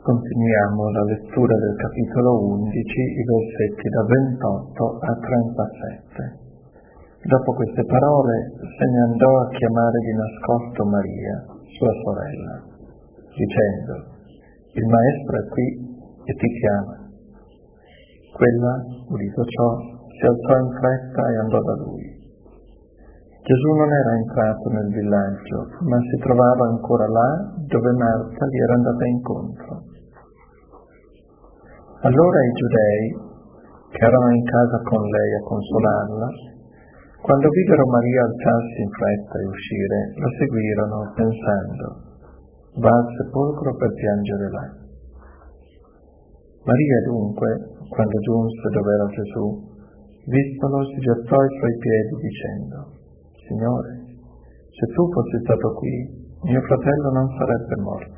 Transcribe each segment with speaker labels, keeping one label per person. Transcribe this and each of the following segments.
Speaker 1: Continuiamo la lettura del capitolo 11, i versetti da 28 a 37. Dopo queste parole se ne andò a chiamare di nascosto Maria, sua sorella, dicendo: «Il Maestro è qui e ti chiama». Quella, udito ciò, si alzò in fretta e andò da lui. Gesù non era entrato nel villaggio, ma si trovava ancora là dove Marta gli era andata incontro. Allora i giudei, che erano in casa con lei a consolarla, quando videro Maria alzarsi in fretta e uscire, la seguirono pensando: «Va al sepolcro per piangere là». Maria dunque, quando giunse dove era Gesù, vistolo si gettò ai suoi piedi dicendo: «Signore, se tu fossi stato qui, mio fratello non sarebbe morto».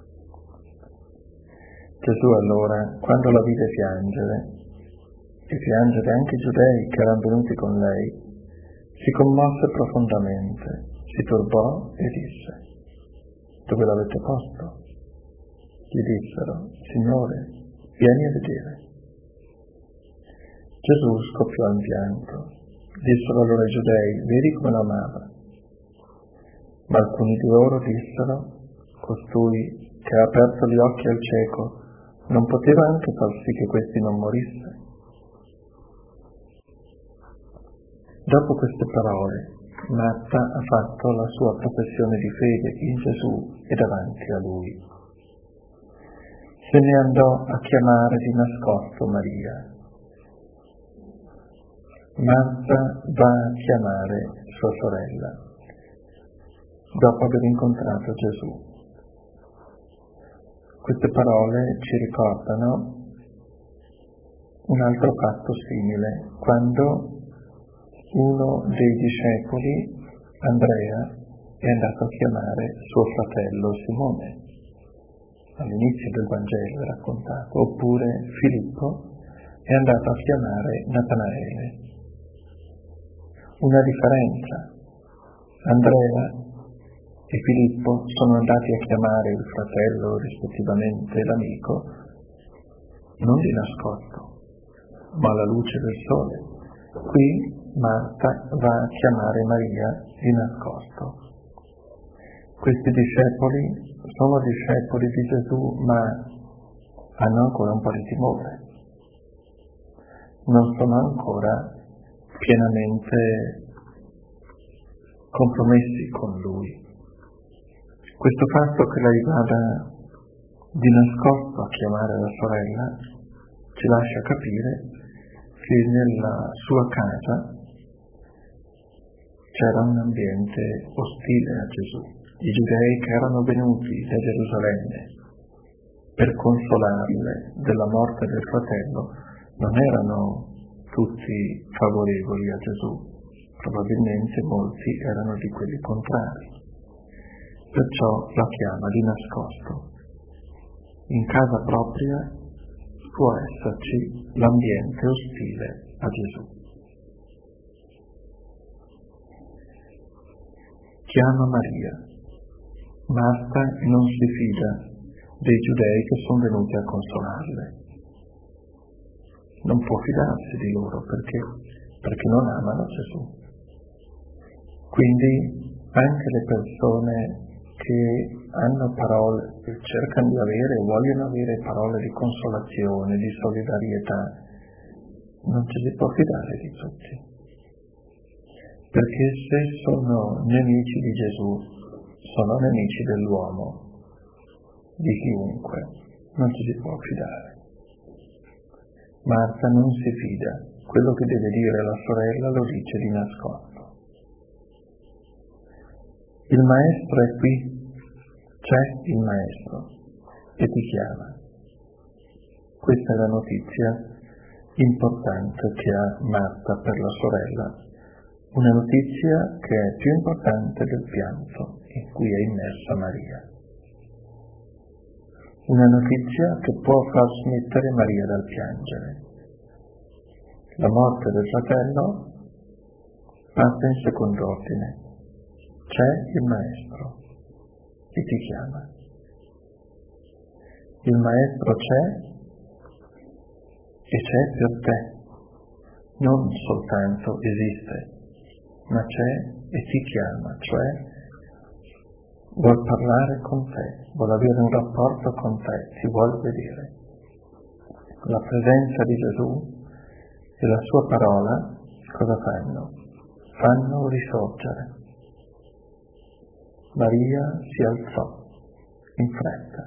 Speaker 1: Gesù allora, quando la vide piangere, e piangere anche i giudei che erano venuti con lei, si commosse profondamente, si turbò e disse: «Dove l'avete posto?» Gli dissero: «Signore, vieni a vedere». Gesù scoppiò in pianto. Dissero allora ai giudei: «Vedi come l'amava». Ma alcuni di loro dissero: «Costui che ha aperto gli occhi al cieco non poteva anche far sì che questi non morisse?» Dopo queste parole, Marta ha fatto la sua professione di fede in Gesù e davanti a Lui. Se ne andò a chiamare di nascosto Maria. Marta va a chiamare sua sorella, dopo aver incontrato Gesù. Queste parole ci ricordano un altro fatto simile, quando uno dei discepoli, Andrea, è andato a chiamare suo fratello Simone. All'inizio del Vangelo è raccontato. Oppure Filippo è andato a chiamare Natanaele. Una differenza: Andrea e Filippo sono andati a chiamare il fratello, rispettivamente l'amico, non di nascosto, ma alla luce del sole. Qui Marta va a chiamare Maria di nascosto. Questi discepoli sono discepoli di Gesù, ma hanno ancora un po' di timore. Non sono ancora pienamente compromessi con Lui. Questo fatto che lei vada di nascosto a chiamare la sorella ci lascia capire che nella sua casa c'era un ambiente ostile a Gesù. I giudei che erano venuti da Gerusalemme per consolarle della morte del fratello non erano tutti favorevoli a Gesù, probabilmente molti erano di quelli contrari. Perciò la chiama di nascosto. In casa propria può esserci l'ambiente ostile a Gesù. Chiama Maria. Marta non si fida dei giudei che sono venuti a consolarle. Non può fidarsi di loro perché non amano Gesù. Quindi anche le persone che hanno parole, cercano di avere o vogliono avere parole di consolazione, di solidarietà, non ci si può fidare di tutti. Perché se sono nemici di Gesù, sono nemici dell'uomo, di chiunque, non ci si può fidare. Marta non si fida, quello che deve dire la sorella lo dice di nascosto. Il Maestro è qui, c'è il Maestro e ti chiama. Questa è la notizia importante che ha Marta per la sorella, una notizia che è più importante del pianto in cui è immersa Maria. Una notizia che può far smettere Maria dal piangere. La morte del fratello passa in secondo ordine. C'è il Maestro e ti chiama. Il Maestro c'è e c'è per te, non soltanto esiste, ma c'è e ti chiama, cioè vuol parlare con te, vuole avere un rapporto con te, ti vuole vedere. La presenza di Gesù e la sua parola cosa fanno? Fanno risorgere. Maria si alzò in fretta.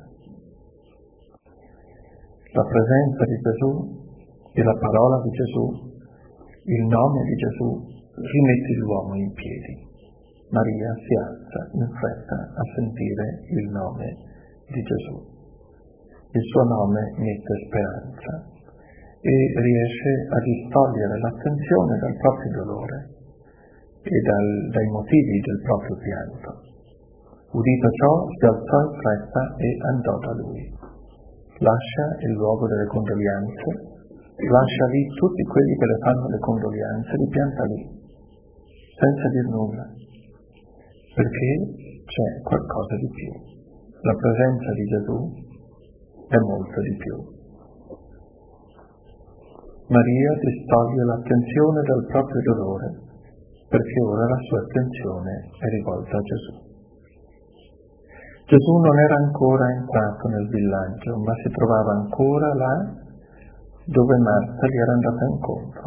Speaker 1: La presenza di Gesù e la parola di Gesù, il nome di Gesù, rimette l'uomo in piedi. Maria si alza in fretta a sentire il nome di Gesù. Il suo nome mette speranza e riesce a distogliere l'attenzione dal proprio dolore e dai motivi del proprio pianto. Udito ciò, si alzò in fretta e andò da lui. Lascia il luogo delle condoglianze, lascia lì tutti quelli che le fanno le condoglianze, li pianta lì, senza dir nulla, perché c'è qualcosa di più. La presenza di Gesù è molto di più. Maria distoglie l'attenzione dal proprio dolore, perché ora la sua attenzione è rivolta a Gesù. Gesù non era ancora entrato nel villaggio, ma si trovava ancora là dove Marta gli era andata incontro.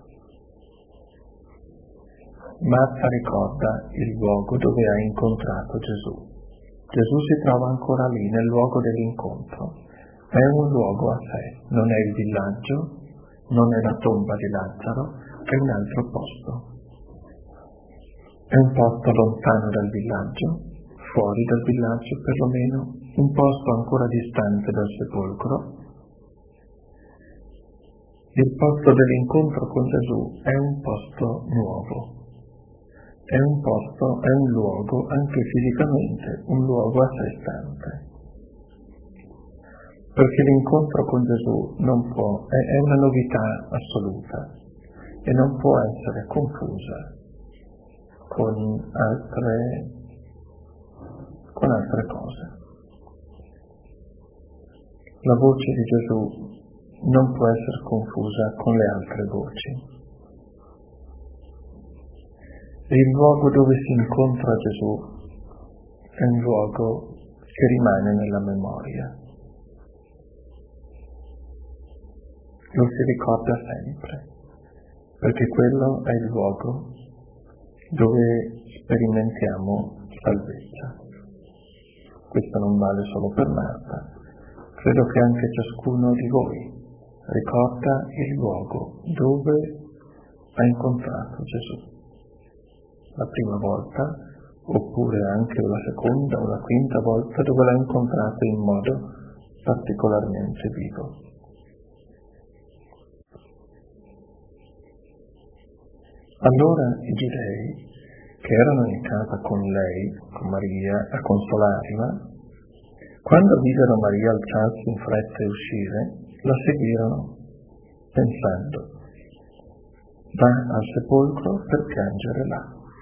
Speaker 1: Marta ricorda il luogo dove ha incontrato Gesù. Gesù si trova ancora lì, nel luogo dell'incontro. È un luogo a sé, non è il villaggio, non è la tomba di Lazzaro, è un altro posto. È un posto lontano dal villaggio, fuori dal villaggio perlomeno, un posto ancora distante dal sepolcro. Il posto dell'incontro con Gesù è un posto nuovo, è un luogo anche fisicamente, un luogo a sé stante. Perché l'incontro con Gesù è una novità assoluta e non può essere confusa con altre cose. La voce di Gesù non può essere confusa con le altre voci. Il luogo dove si incontra Gesù è un luogo che rimane nella memoria. Lo si ricorda sempre, perché quello è il luogo dove sperimentiamo salvezza. Questo non vale solo per Marta, credo che anche ciascuno di voi ricorda il luogo dove ha incontrato Gesù. La prima volta, oppure anche la seconda o la quinta volta dove l'ha incontrato in modo particolarmente vivo. Allora i giudei che erano in casa con lei, con Maria, a consolarla, quando videro Maria alzarsi in fretta e uscire, la seguirono, pensando, va al sepolcro per piangere là.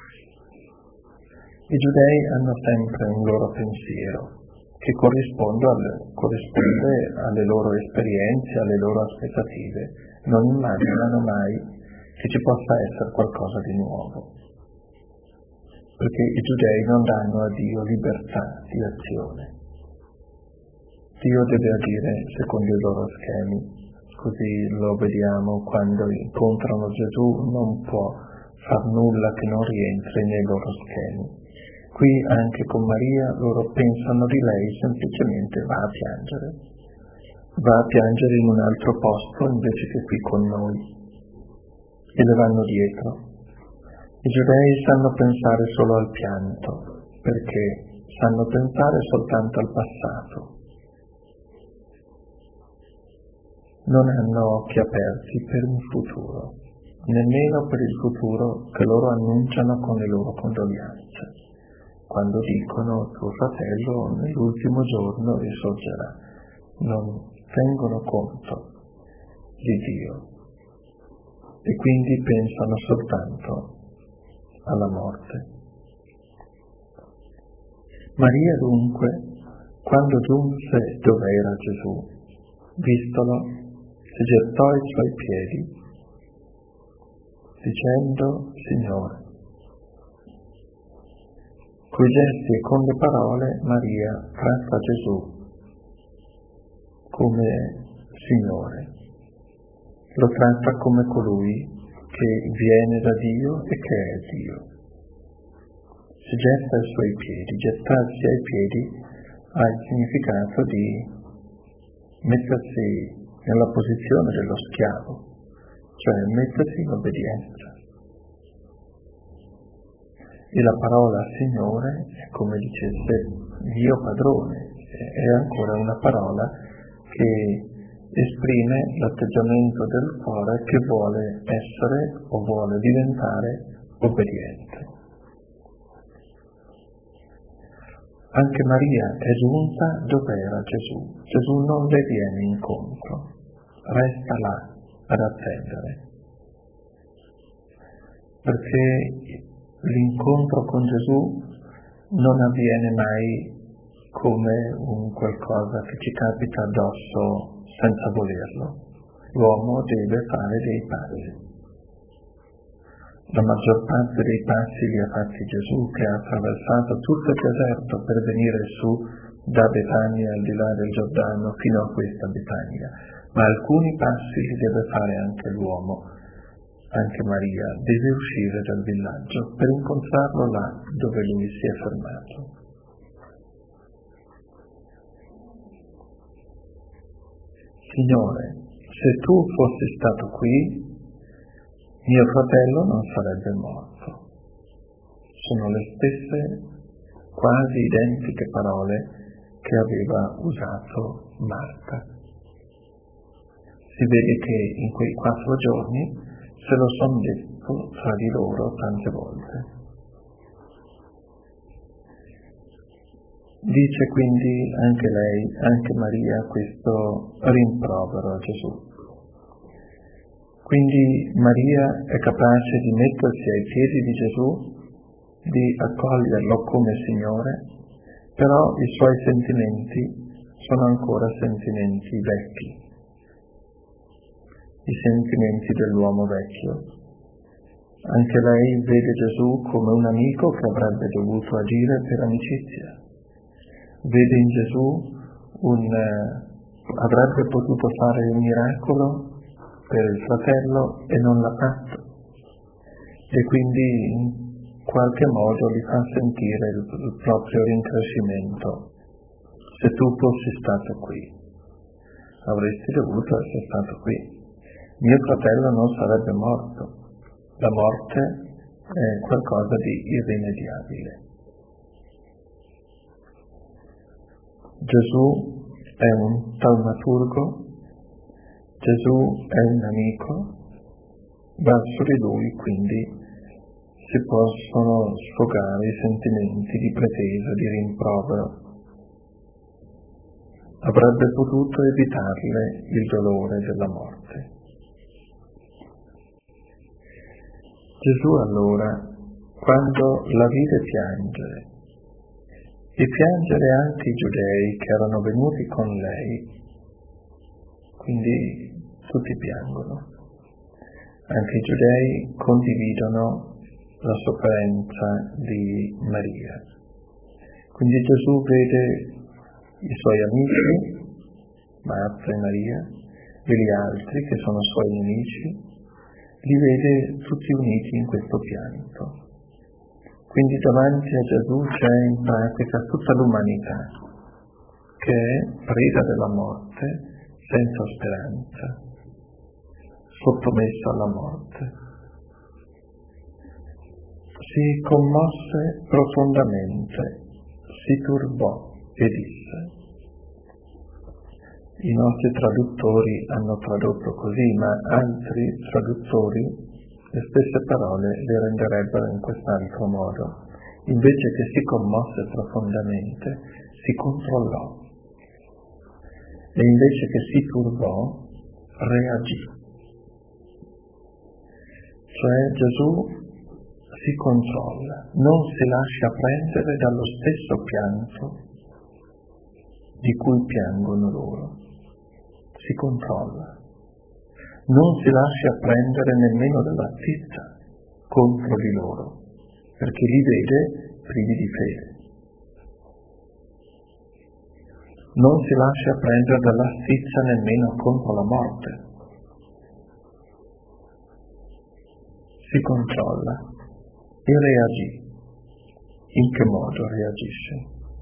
Speaker 1: I giudei hanno sempre un loro pensiero, che corrisponde alle loro esperienze, alle loro aspettative, non immaginano mai che ci possa essere qualcosa di nuovo. Perché i giudei non danno a Dio libertà di azione. Dio deve agire secondo i loro schemi, così lo vediamo quando incontrano Gesù, non può far nulla che non rientri nei loro schemi. Qui anche con Maria loro pensano di lei, semplicemente va a piangere in un altro posto invece che qui con noi, e le vanno dietro. I giudei sanno pensare solo al pianto, perché sanno pensare soltanto al passato. Non hanno occhi aperti per un futuro, nemmeno per il futuro che loro annunciano con le loro condoglianze, quando dicono tuo fratello nell'ultimo giorno risorgerà. Non tengono conto di Dio e quindi pensano soltanto alla morte. Maria dunque Quando giunse dove era Gesù, vistolo, si gettò ai suoi piedi, dicendo: Signore. Coi gesti e con le parole Maria tratta Gesù come Signore, lo tratta come colui che viene da Dio e che è Dio. Si getta ai suoi piedi. Gettarsi ai piedi ha il significato di mettersi nella posizione dello schiavo, cioè mettersi in obbedienza. E la parola Signore è come dicesse Dio padrone, è ancora una parola che esprime l'atteggiamento del cuore che vuole essere o vuole diventare obbediente. Anche Maria è giunta dove era Gesù. Gesù non le viene incontro, resta là ad attendere. Perché l'incontro con Gesù non avviene mai come un qualcosa che ci capita addosso senza volerlo. L'uomo deve fare dei passi. La maggior parte dei passi li ha fatti Gesù, che ha attraversato tutto il deserto per venire su da Betania, al di là del Giordano, fino a questa Betania. Ma alcuni passi li deve fare anche l'uomo. Anche Maria deve uscire dal villaggio per incontrarlo là dove lui si è fermato. Signore, se tu fossi stato qui, mio fratello non sarebbe morto. Sono le stesse, quasi identiche parole che aveva usato Marta. Si vede che in quei 4 giorni se lo sono detto tra di loro tante volte. Dice quindi anche lei, anche Maria, questo rimprovero a Gesù. Quindi Maria è capace di mettersi ai piedi di Gesù, di accoglierlo come Signore, però i suoi sentimenti sono ancora sentimenti vecchi, i sentimenti dell'uomo vecchio. Anche lei vede Gesù come un amico che avrebbe dovuto agire per amicizia. Vede in Gesù avrebbe potuto fare un miracolo per il fratello e non l'ha fatto. E quindi in qualche modo gli fa sentire il proprio rincrescimento. Se tu fossi stato qui, avresti dovuto essere stato qui. Mio fratello non sarebbe morto. La morte è qualcosa di irrimediabile. Gesù è un taumaturgo, Gesù è un amico, verso di lui quindi si possono sfogare i sentimenti di pretesa, di rimprovero. Avrebbe potuto evitarle il dolore della morte. Gesù allora, quando la vide piangere, e piangere anche i giudei che erano venuti con lei, quindi tutti piangono, anche i giudei condividono la sofferenza di Maria. Quindi Gesù vede i suoi amici, Marta e Maria, e gli altri che sono suoi nemici, li vede tutti uniti in questo pianto. Quindi davanti a Gesù c'è in pratica tutta l'umanità che è preda della morte, senza speranza, sottomessa alla morte. Si commosse profondamente, si turbò e disse. I nostri traduttori hanno tradotto così, ma altri traduttori le stesse parole le renderebbero in quest'altro modo. Invece che si commosse profondamente, si controllò. E invece che si turbò, reagì. Cioè Gesù si controlla, non si lascia prendere dallo stesso pianto di cui piangono loro. Si controlla. Non si lascia prendere nemmeno dalla stizza contro di loro, perché li vede privi di fede. Non si lascia prendere dalla stizza nemmeno contro la morte. Si controlla e reagì. In che modo reagisce?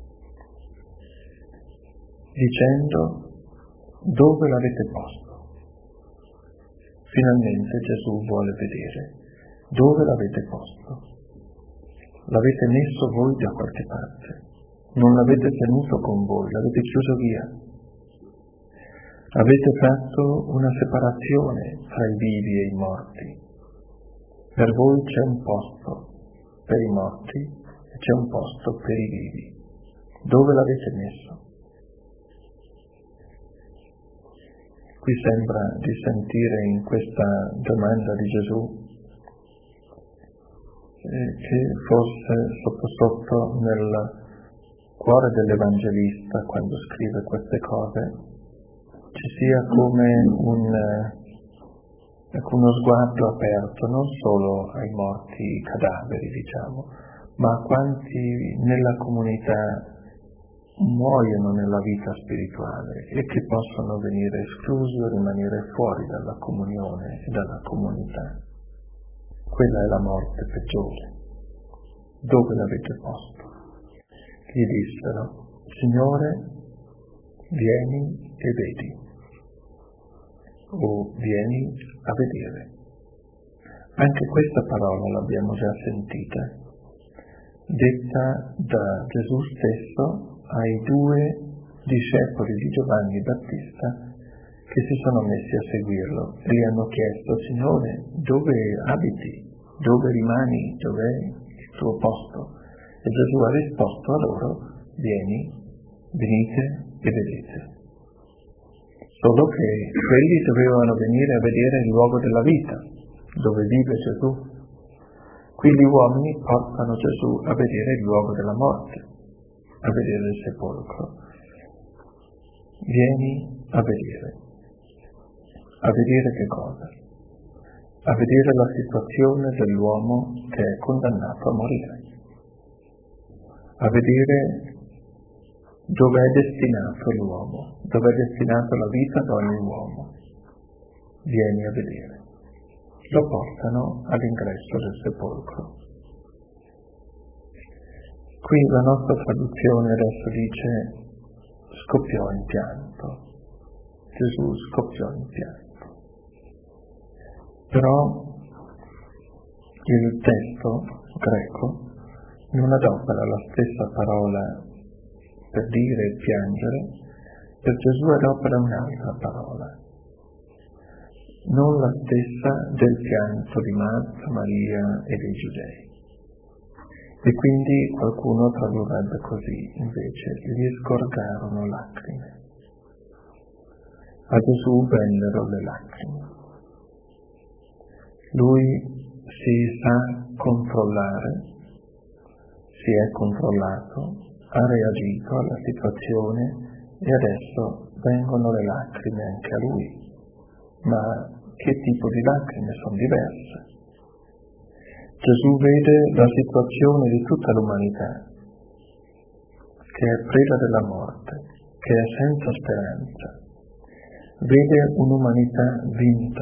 Speaker 1: Dicendo: dove l'avete posto? Finalmente Gesù vuole vedere dove l'avete posto. L'avete messo voi da qualche parte, non l'avete tenuto con voi, l'avete chiuso via. Avete fatto una separazione tra i vivi e i morti. Per voi c'è un posto per i morti e c'è un posto per i vivi. Dove l'avete messo? Qui sembra di sentire in questa domanda di Gesù che forse sotto nel cuore dell'Evangelista, quando scrive queste cose, ci sia come uno sguardo aperto non solo ai morti cadaveri, diciamo, ma a quanti nella comunità muoiono nella vita spirituale e che possono venire esclusi o rimanere fuori dalla comunione e dalla comunità. Quella è la morte peggiore. Dove l'avete posto? Gli dissero: Signore, vieni e vedi, o vieni a vedere. Anche questa parola l'abbiamo già sentita, detta da Gesù stesso ai due discepoli di Giovanni Battista che si sono messi a seguirlo e gli hanno chiesto: Signore, dove abiti? Dove rimani? Dov'è il tuo posto? E Gesù ha risposto a loro: venite e vedete. Solo che quelli dovevano venire a vedere il luogo della vita, dove vive Gesù. Qui gli uomini portano Gesù a vedere il luogo della morte, a vedere il sepolcro. Vieni a vedere. A vedere che cosa? A vedere la situazione dell'uomo che è condannato a morire. A vedere dove è destinato l'uomo, dove è destinata la vita di ogni uomo. Vieni a vedere. Lo portano all'ingresso del sepolcro. Qui la nostra traduzione adesso dice: scoppiò in pianto. Gesù scoppiò in pianto. Però il testo greco non adopera la stessa parola per dire e piangere, per Gesù adopera un'altra parola, non la stessa del pianto di Marta, Maria e dei Giudei. E quindi qualcuno tradurrebbe così, invece: gli sgorgarono lacrime. A Gesù vennero le lacrime. Lui si sa controllare, si è controllato, ha reagito alla situazione e adesso vengono le lacrime anche a lui. Ma che tipo di lacrime? Sono diverse. Gesù vede la situazione di tutta l'umanità, che è preda della morte, che è senza speranza. Vede un'umanità vinta.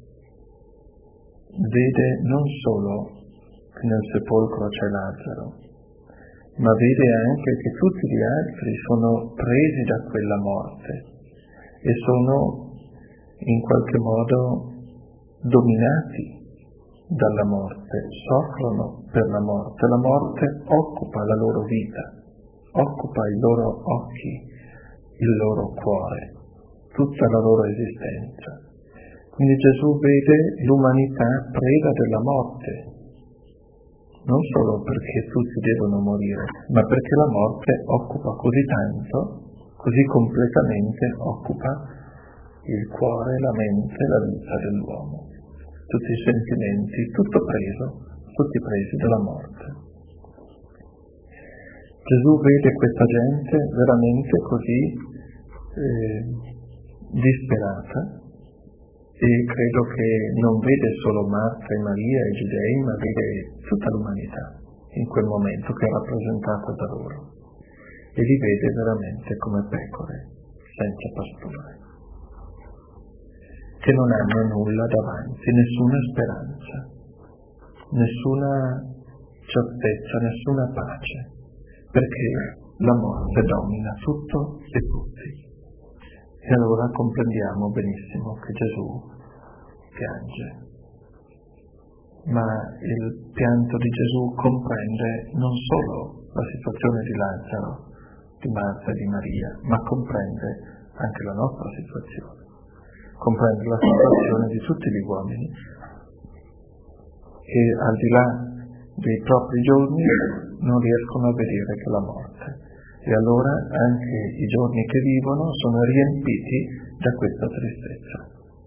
Speaker 1: Vede non solo che nel sepolcro c'è Lazzaro, ma vede anche che tutti gli altri sono presi da quella morte e sono in qualche modo dominati dalla morte, soffrono per la morte. La morte occupa la loro vita, occupa i loro occhi, il loro cuore, tutta la loro esistenza. Quindi Gesù vede l'umanità preda della morte, non solo perché tutti devono morire, ma perché la morte occupa così tanto, così completamente occupa il cuore, la mente, la vita dell'uomo. Tutti i sentimenti, tutto preso, tutti presi dalla morte. Gesù vede questa gente veramente così disperata e credo che non vede solo Marta e Maria e i giudei, ma vede tutta l'umanità in quel momento che è rappresentata da loro e li vede veramente come pecore senza pastore, che non hanno nulla davanti, nessuna speranza, nessuna certezza, nessuna pace, perché la morte domina tutto e tutti. E allora comprendiamo benissimo che Gesù piange. Ma il pianto di Gesù comprende non solo la situazione di Lazzaro, di Marta e di Maria, ma comprende anche la nostra situazione. Comprende la situazione di tutti gli uomini che al di là dei propri giorni non riescono a vedere che la morte. E allora anche i giorni che vivono sono riempiti da questa tristezza.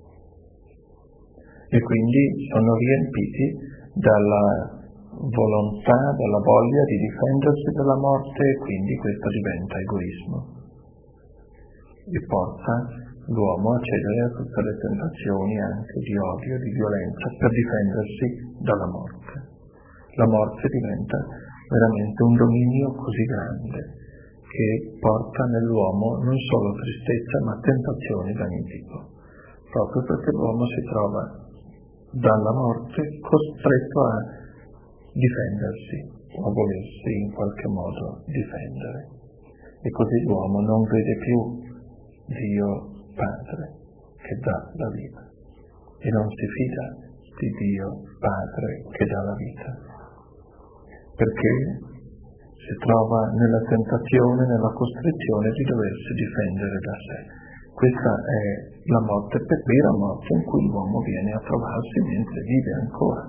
Speaker 1: E quindi sono riempiti dalla volontà, dalla voglia di difendersi dalla morte, e quindi questo diventa egoismo. E porta l'uomo a cedere a tutte le tentazioni anche di odio, di violenza, per difendersi dalla morte. La morte diventa veramente un dominio così grande che porta nell'uomo non solo tristezza ma tentazioni da ogni tipo, proprio perché l'uomo si trova dalla morte costretto a difendersi o a volersi in qualche modo difendere. E così l'uomo non vede più Dio Padre che dà la vita e non si fida di Dio Padre che dà la vita, perché si trova nella tentazione, nella costrizione di doversi difendere da sé. Questa è la morte, per vera morte in cui l'uomo viene a trovarsi mentre vive ancora.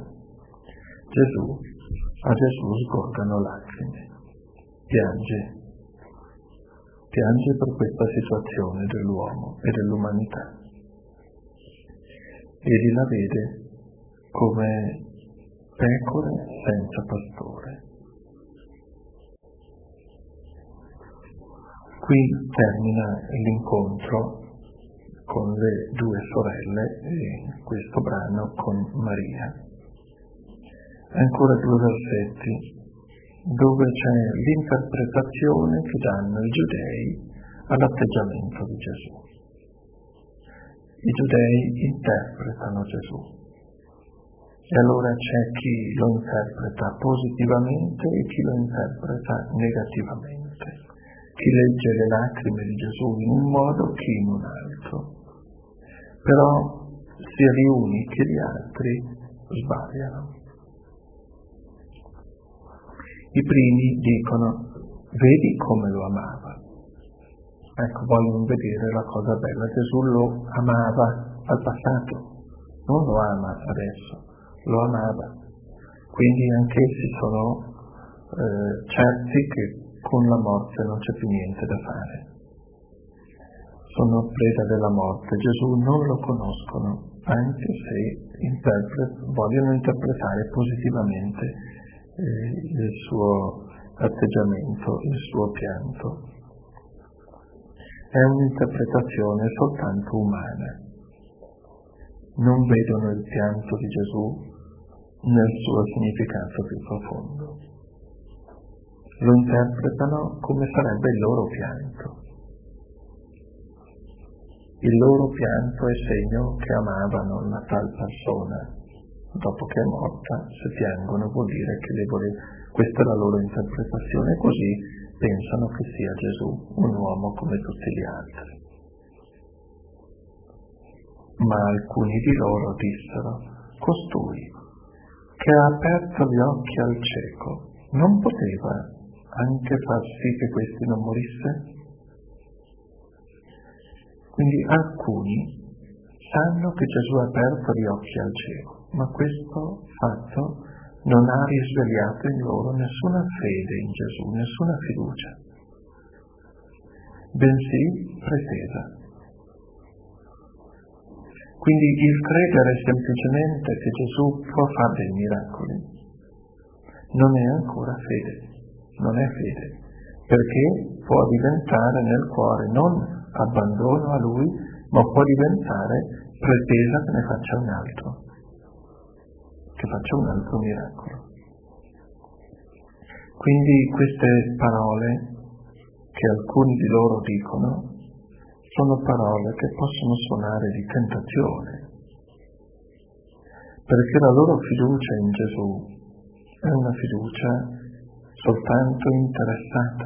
Speaker 1: A Gesù sgorgano lacrime, piange per questa situazione dell'uomo e dell'umanità. Egli la vede come pecore senza pastore. Qui termina l'incontro con le due sorelle e questo brano con Maria. Ancora 2 versetti dove c'è l'interpretazione che danno i giudei all'atteggiamento di Gesù. I giudei interpretano Gesù e allora c'è chi lo interpreta positivamente e chi lo interpreta negativamente. Chi legge le lacrime di Gesù in un modo, chi in un altro. Però sia gli uni che gli altri sbagliano. I primi dicono: vedi come lo amava. Ecco, vogliono vedere la cosa bella. Gesù lo amava al passato, non lo ama adesso, lo amava. Quindi anch'essi sono certi che con la morte non c'è più niente da fare. Sono preda della morte. Gesù non lo conoscono, anche se vogliono interpretare positivamente il suo atteggiamento, il suo pianto. È un'interpretazione soltanto umana. Non vedono il pianto di Gesù nel suo significato più profondo. Lo interpretano come sarebbe il loro pianto. Il loro pianto è segno che amavano la tal persona. Dopo che è morta, se piangono vuol dire che questa è la loro interpretazione, così pensano che sia Gesù un uomo come tutti gli altri. Ma alcuni di loro dissero: costui che ha aperto gli occhi al cieco non poteva anche far sì che questi non morisse? Quindi alcuni sanno che Gesù ha aperto gli occhi al cieco, ma questo fatto non ha risvegliato in loro nessuna fede in Gesù, nessuna fiducia, bensì pretesa. Quindi il credere semplicemente che Gesù può fare dei miracoli non è ancora fede, non è fede, perché può diventare nel cuore non abbandono a Lui, ma può diventare pretesa che ne faccia un altro, che faccia un altro miracolo. Quindi queste parole che alcuni di loro dicono sono parole che possono suonare di tentazione, perché la loro fiducia in Gesù è una fiducia soltanto interessata,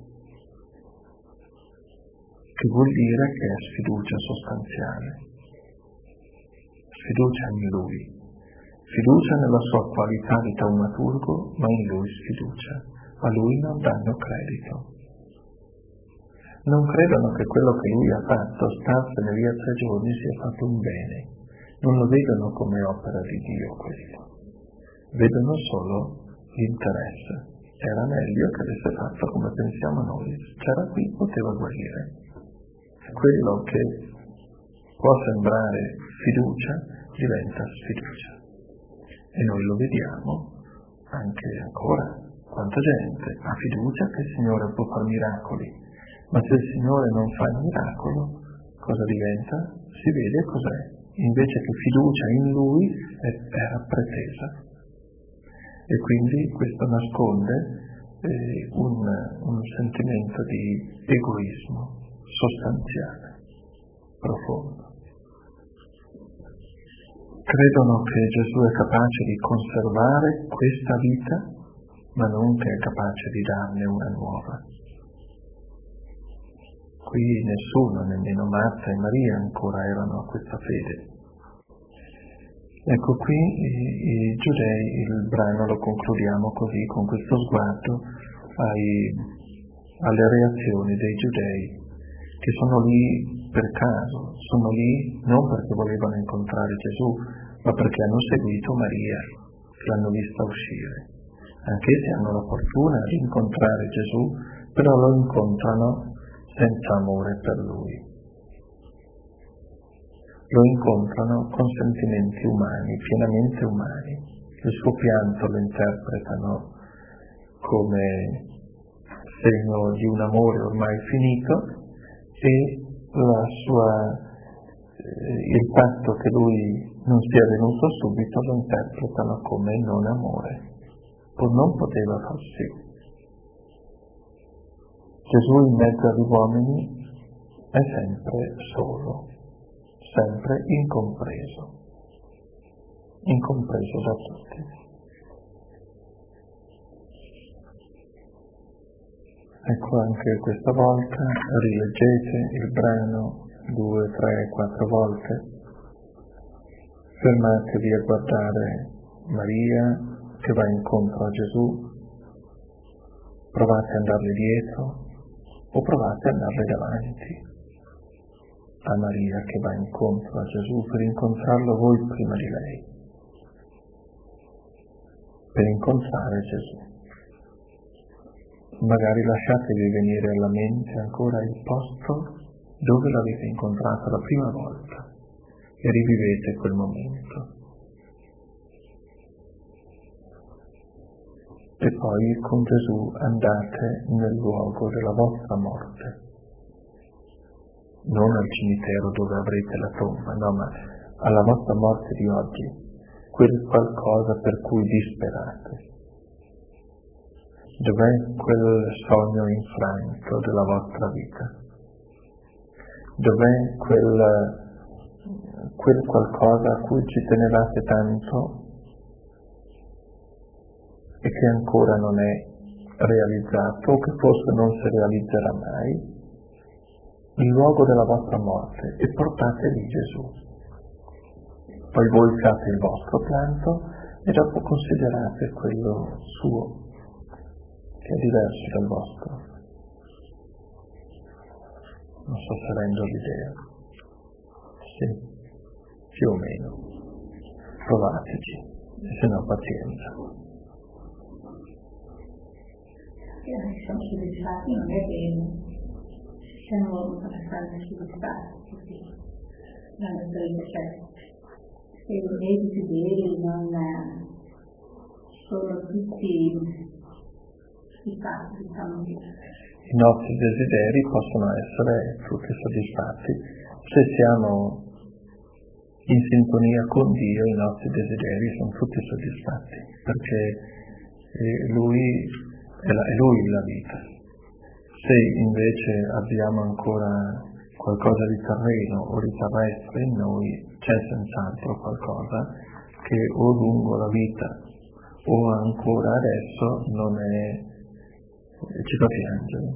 Speaker 1: che vuol dire che è sfiducia sostanziale, sfiducia in Lui, fiducia nella sua qualità di taumaturgo, ma in Lui sfiducia, a Lui non danno credito. Non credono che quello che Lui ha fatto, starsene via 3 giorni, sia fatto un bene, non lo vedono come opera di Dio questo, vedono solo l'interesse. Era meglio che avesse fatto come pensiamo noi, c'era qui, poteva guarire. Quello che può sembrare fiducia diventa sfiducia. E noi lo vediamo anche ancora. Quanta gente ha fiducia che il Signore può fare miracoli, ma se il Signore non fa il miracolo, cosa diventa? Si vede cos'è. Invece che fiducia in Lui era pretesa. E quindi questo nasconde un sentimento di egoismo sostanziale, profondo. Credono che Gesù è capace di conservare questa vita, ma non che è capace di darne una nuova. Qui nessuno, nemmeno Marta e Maria, ancora erano a questa fede. Ecco qui i giudei, il brano lo concludiamo così, con questo sguardo alle reazioni dei giudei, che sono lì per caso, sono lì non perché volevano incontrare Gesù, ma perché hanno seguito Maria, l'hanno vista uscire. Anche se hanno la fortuna di incontrare Gesù, però lo incontrano senza amore per Lui. Lo incontrano con sentimenti umani, pienamente umani. Il suo pianto lo interpretano come segno di un amore ormai finito e il fatto che lui non sia venuto subito lo interpretano come non amore, non poteva far sì. Gesù in mezzo agli uomini è sempre solo, sempre incompreso da tutti. Ecco, anche questa volta rileggete il brano 2, 3, 4 volte, fermatevi a guardare Maria che va incontro a Gesù, provate ad andarle dietro o provate ad andarle davanti a Maria che va incontro a Gesù per incontrarlo voi prima di lei, per incontrare Gesù. Magari lasciatevi venire alla mente ancora il posto dove l'avete incontrato la prima volta e rivivete quel momento. E poi con Gesù andate nel luogo della vostra morte, non al cimitero dove avrete la tomba, no, ma alla vostra morte di oggi, quel qualcosa per cui disperate. Dov'è quel sogno infranto della vostra vita? Dov'è quel qualcosa a cui ci tenevate tanto e che ancora non è realizzato o che forse non si realizzerà mai? Il luogo della vostra morte, e portate lì Gesù. Poi voi fate il vostro pianto e dopo considerate quello suo, che è diverso dal vostro. Non so se rendo l'idea. Sì, più o meno. Provateci, e se no pazienza.
Speaker 2: Siamo soddisfatti, non è che siamo abbastanza soddisfatti così. La nostra vita c'è. Se i fedeli non sono tutti i fatti, diciamo,
Speaker 1: i nostri desideri possono essere tutti soddisfatti. Se siamo in sintonia con Dio, i nostri desideri sono tutti soddisfatti, perché Lui è Lui la vita. Se invece abbiamo ancora qualcosa di terreno o di terrestre in noi, c'è senz'altro qualcosa che o lungo la vita o ancora adesso non è, ci fa piangere.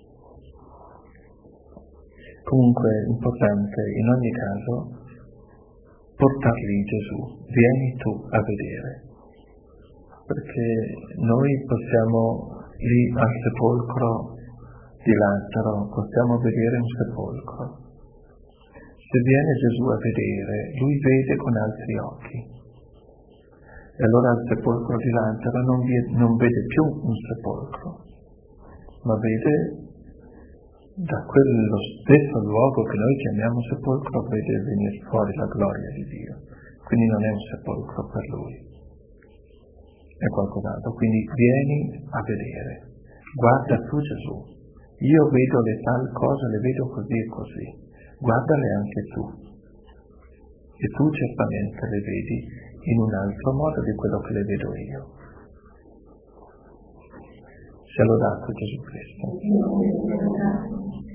Speaker 1: Comunque è importante in ogni caso portarli Gesù, vieni tu a vedere, perché noi possiamo lì al sepolcro di Lazzaro, possiamo vedere un sepolcro. Se viene Gesù a vedere, lui vede con altri occhi. E allora al sepolcro di Lazzaro non vede più un sepolcro, ma vede da quello stesso luogo che noi chiamiamo sepolcro, vede venire fuori la gloria di Dio. Quindi non è un sepolcro per lui, è qualcos'altro. Quindi vieni a vedere, guarda tu Gesù. Io vedo le tal cose, le vedo così e così, guardale anche tu. E tu certamente le vedi in un altro modo di quello che le vedo io. Sia lodato Gesù Cristo.